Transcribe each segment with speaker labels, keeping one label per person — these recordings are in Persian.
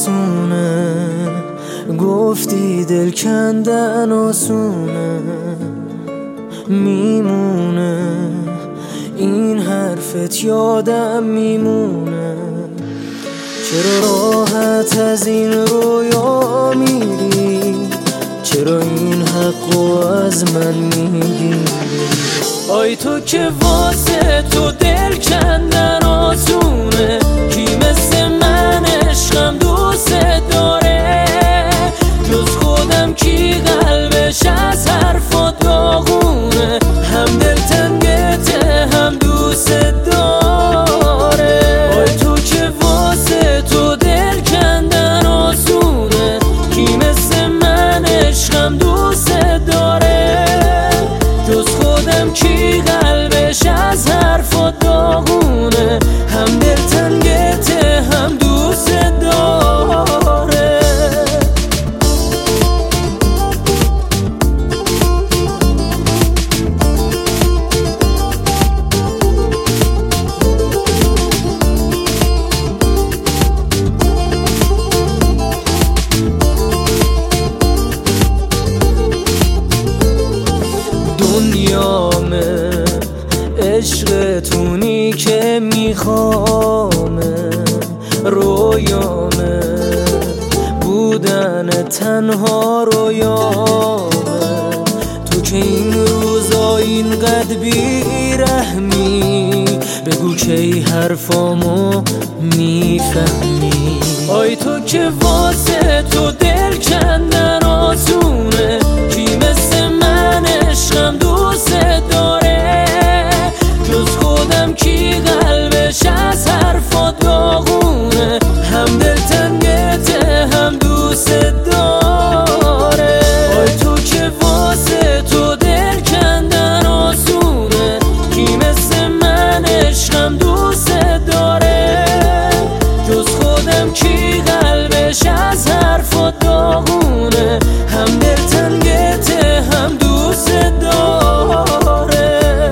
Speaker 1: آسونه، گفتی دل کندن آسونه، میمونه این حرفت یادم میمونه. چرا راحت از این رویا میری، چرا این حقو از من میگیری؟ آی تو که واسه تو دل کندن آسونه، کی مثل من عشقم دوست داره؟ جز خودم کی قلبش از حرفات داغونه، هم دلتنگته هم دوست داره. آی تو که واسه تو دل کندن آسونه، کی مثل من عشقم دوست داره؟ جز خودم کی قلبش از حرفات داغونه، هم دلتنگته هم دوست داره. دنیامه عشقتونی که میخوامه، رویامه بودن تنها رویامه. تو که این روزا اینقدر بیرحمی، بگو که ای حرفامو میفهمی. آی تو که واسه تو دل کندن آسونه، کی مثل من عشقم دوست داره؟ جز خودم کی قلبش از حرفات داغونه، هم دلتنگته هم دوست داره. آی تو که واسه تو دل کندن آسونه، کی مثل من عشقم دوست داره؟ جز خودم کی قلبش از حرفات داغونه، هم دلتنگته هم دوست داره.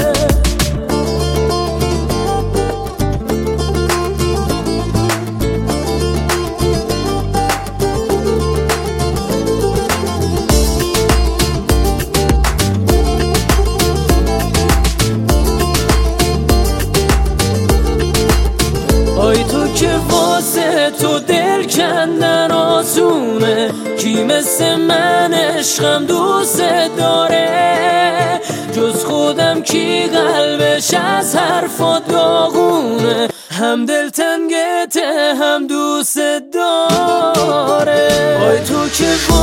Speaker 1: آی تو که واسه تو دل کندن آسونه، کی مثل من عشقم دوست داره؟ جز خودم کی قلبش از حرفات داغونه، هم دلتنگته هم دوست داره. آی تو که